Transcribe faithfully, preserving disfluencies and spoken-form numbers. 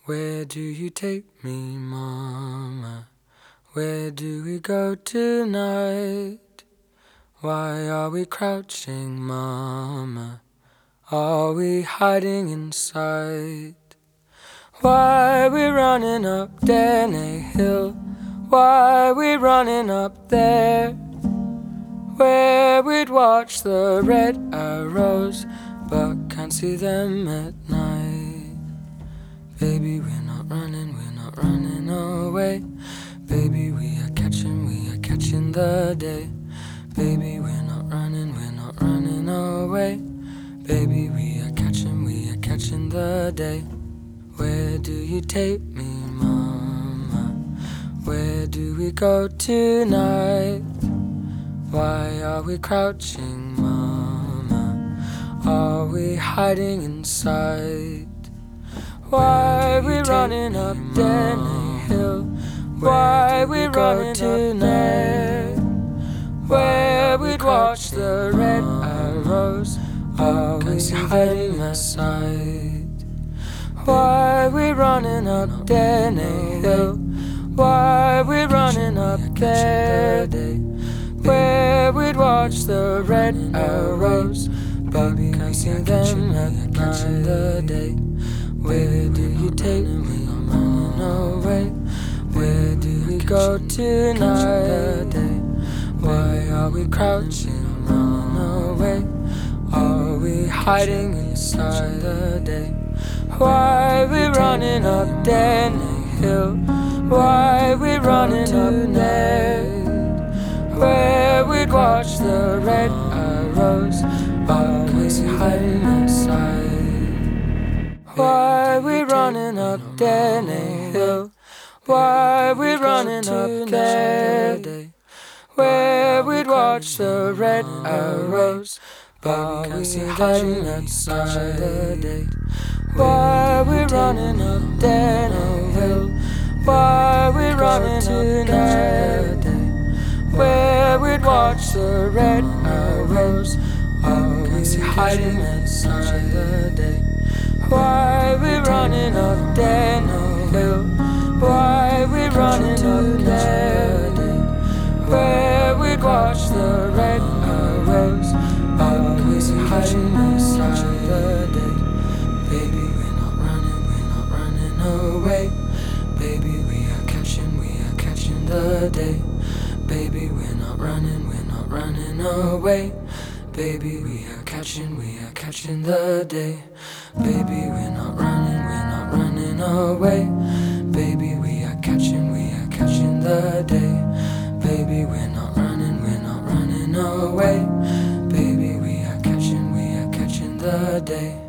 Where do you take me, Mama? Where do we go tonight? Why are we crouching, Mama? Are we hiding inside? Why are we running up Denny Hill? Why are we running up there? Where we'd watch the red arrows, but can't see them at night. Baby, we're not running, we're not running away. Baby, we are catching, we are catching the day. Baby, we're not running, we're not running away. Baby, we are catching, we are catching the day. Where do you take me, Mama? Where do we go tonight? Why are we crouching, Mama? Are we hiding inside? Why are we running up Denny Hill? Why are we running tonight? Where we'd watch the red arrows, are we hiding inside? Why are we running up Denny Hill? Why are we running up there? Where we'd watch the red arrows, but we can't see them at night. Where do you take me? I'm running away. Where do we go tonight? Why are we crouching, running away? Are we hiding inside the day? Why are we running up Denny Hill? Why are we running up there? Where we'd watch the red arrows, are we hiding inside? Why are we running up Denny Hill? Why are we running up there? Where we'd watch the red arrows, but we see hiding outside the day. Why are we running up Denny Hill? Why are we running tonight? Where we'd watch the red arrows, are we see hiding outside the day? Why are we running up Denny Hill? Why are we running up there? Where we'd watch the red arrows, always hiding inside the day. Baby, we're not running, we're not running away. Baby, we are catching, we are catching the day. Baby, we're not running, we're not running away. Baby, we are catching, we are catching the day. Baby, we're not running, we're not running away. Baby, we are catching, we are catching the day. Baby, we're not running, we're not running away. Baby, we are catching, we are catching the day.